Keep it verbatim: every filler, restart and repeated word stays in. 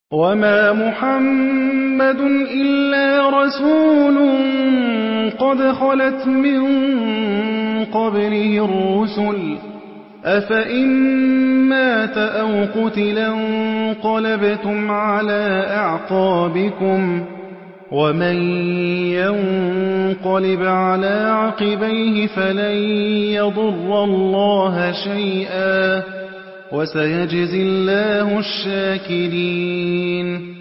وَمَا مُحَمَّدٌ إِلَّا رَسُولٌ قَدْ خَلَتْ مِن قَبْلِهِ الرُّسُلُ ۚ أَفَإِن مَّاتَ أَوْ قُتِلَ انقَلَبْتُمْ عَلَىٰ أَعْقَابِكُمْ ۚ وَمَن يَنقَلِبْ عَلَىٰ عَقِبَيْهِ فَلَن يَضُرَّ اللَّهَ شَيْئًا ۗ وَسَيَجْزِي اللَّهُ الشَّاكِرِينَ